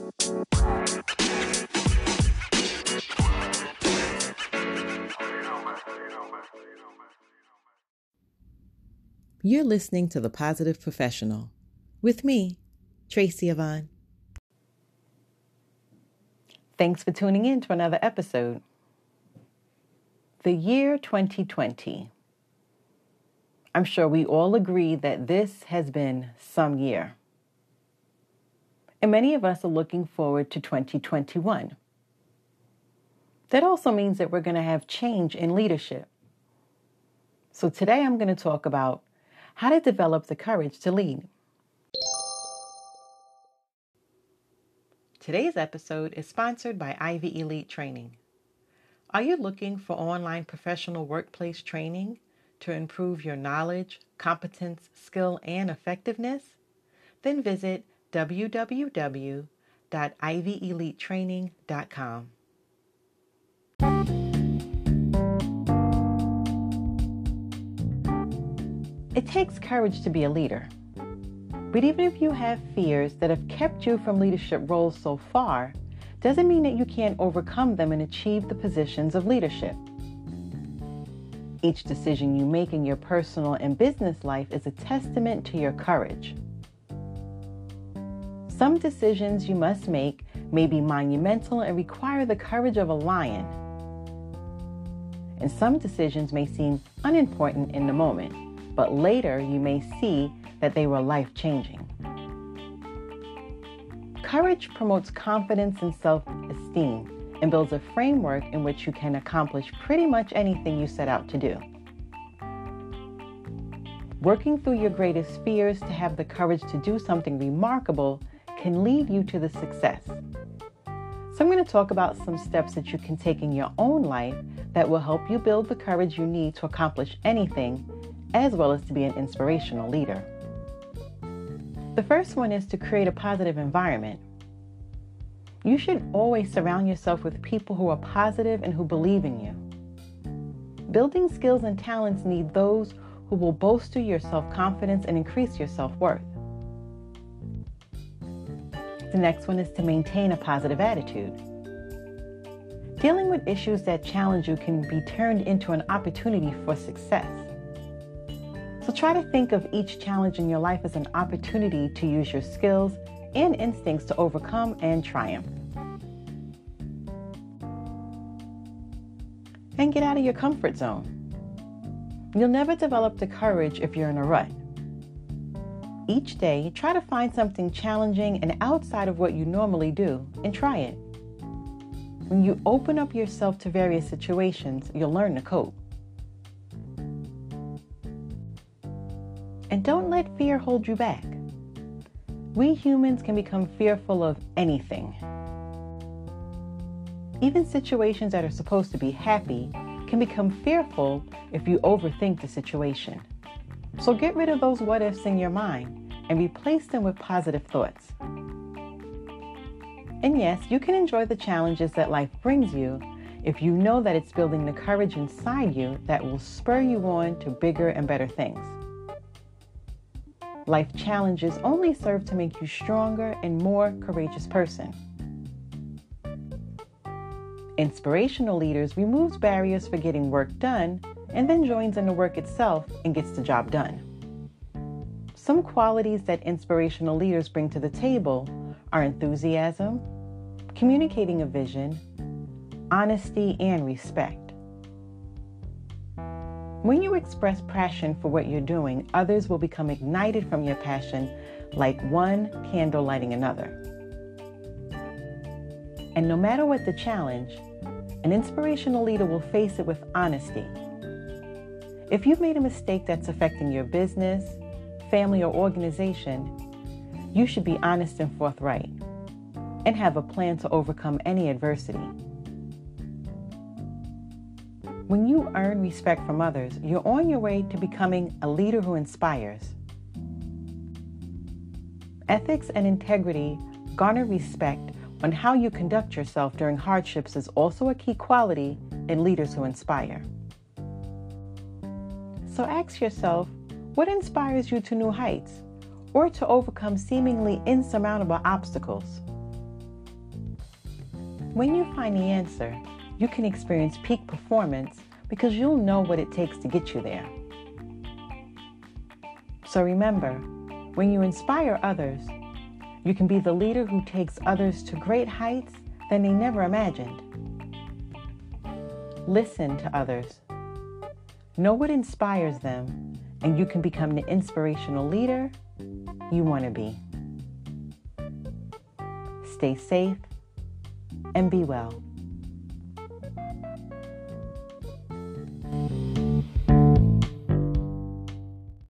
You're listening to The Positive Professional with me, Tracy Yvonne. Thanks for tuning in to another episode. The year 2020. I'm sure we all agree that this has been some year. And many of us are looking forward to 2021. That also means that we're going to have change in leadership. So today I'm going to talk about how to develop the courage to lead. Today's episode is sponsored by Ivy Elite Training. Are you looking for online professional workplace training to improve your knowledge, competence, skill, and effectiveness? Then visit www.ivyelitetraining.com. It takes courage to be a leader. But even if you have fears that have kept you from leadership roles so far, doesn't mean that you can't overcome them and achieve the positions of leadership. Each decision you make in your personal and business life is a testament to your courage. Some decisions you must make may be monumental and require the courage of a lion. And some decisions may seem unimportant in the moment, but later you may see that they were life-changing. Courage promotes confidence and self-esteem and builds a framework in which you can accomplish pretty much anything you set out to do. Working through your greatest fears to have the courage to do something remarkable can lead you to the success. So I'm going to talk about some steps that you can take in your own life that will help you build the courage you need to accomplish anything, as well as to be an inspirational leader. The first one is to create a positive environment. You should always surround yourself with people who are positive and who believe in you. Building skills and talents need those who will bolster your self-confidence and increase your self-worth. The next one is to maintain a positive attitude. Dealing with issues that challenge you can be turned into an opportunity for success. So try to think of each challenge in your life as an opportunity to use your skills and instincts to overcome and triumph. And get out of your comfort zone. You'll never develop the courage if you're in a rut. Each day, try to find something challenging and outside of what you normally do and try it. When you open up yourself to various situations, you'll learn to cope. And don't let fear hold you back. We humans can become fearful of anything. Even situations that are supposed to be happy can become fearful if you overthink the situation. So get rid of those what ifs in your mind and replace them with positive thoughts. And yes, you can enjoy the challenges that life brings you if you know that it's building the courage inside you that will spur you on to bigger and better things. Life challenges only serve to make you stronger and more courageous person. Inspirational leaders removes barriers for getting work done and then joins in the work itself and gets the job done. Some qualities that inspirational leaders bring to the table are enthusiasm, communicating a vision, honesty, and respect. When you express passion for what you're doing, others will become ignited from your passion like one candle lighting another. And no matter what the challenge, an inspirational leader will face it with honesty. If you've made a mistake that's affecting your business, family, or organization, you should be honest and forthright and have a plan to overcome any adversity. When you earn respect from others, you're on your way to becoming a leader who inspires. Ethics and integrity garner respect on how you conduct yourself during hardships is also a key quality in leaders who inspire. So ask yourself, what inspires you to new heights or to overcome seemingly insurmountable obstacles? When you find the answer, you can experience peak performance because you'll know what it takes to get you there. So remember, when you inspire others, you can be the leader who takes others to great heights than they never imagined. Listen to others. Know what inspires them, and you can become the inspirational leader you want to be. Stay safe and be well.